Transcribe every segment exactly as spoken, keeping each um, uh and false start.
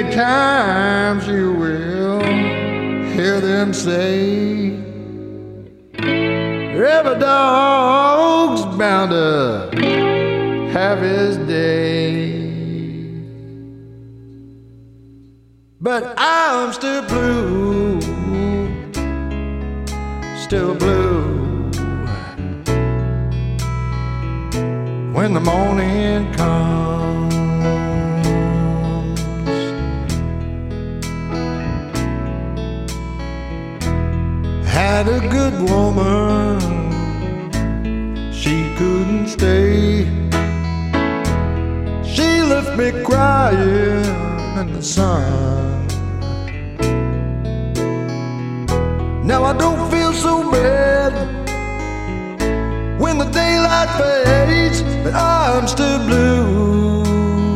many times you will hear them say, every dog's bound to have his day. But I'm still blue, still blue, when the morning comes. Had a good woman, she couldn't stay. She left me crying in the sun. Now I don't feel so bad when the daylight fades, but I'm still blue,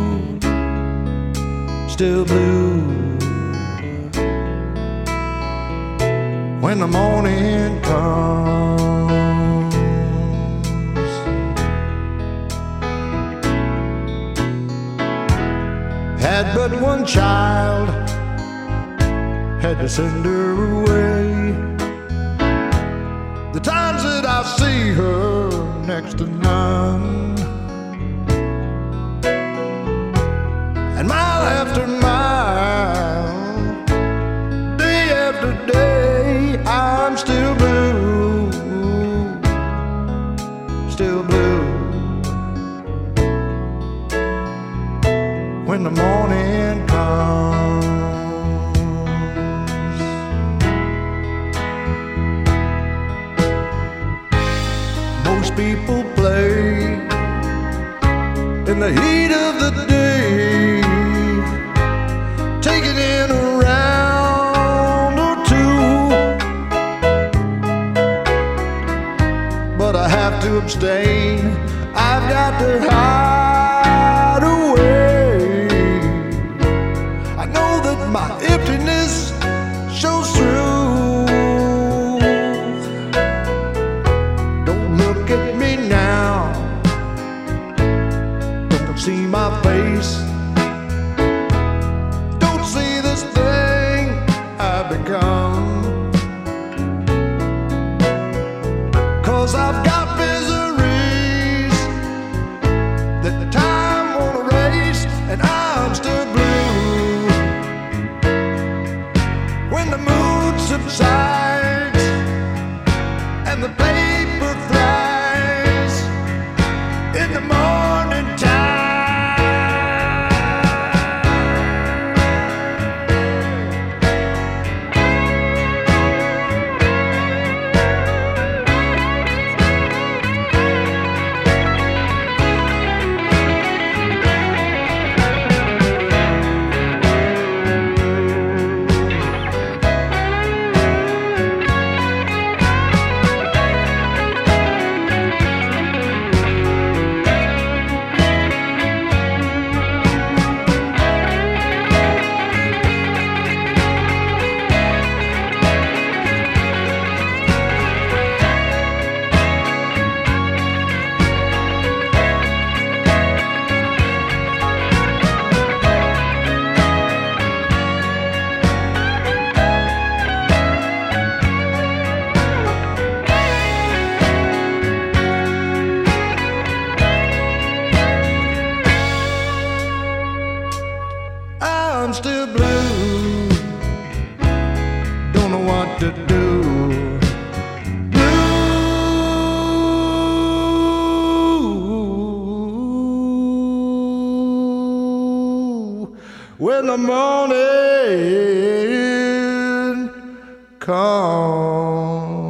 still blue, when the morning comes. Had but one child, had to send her away. The times that I see her, next to none, and mile after mile, day after day, I'm still blue, still blue, when the morning comes. Most people play in the heat of the day, taking in a round or two, but I have to abstain. I've got to hide away. I know that my emptiness shows through. Look at me now, don't see my face, don't see this thing I've become. 'Cause I've got miseries that time won't erase, and I'm still blue when the mood subsides and the paper flies in the morning time. I'm still blue, don't know what to do. Blue, when the morning comes.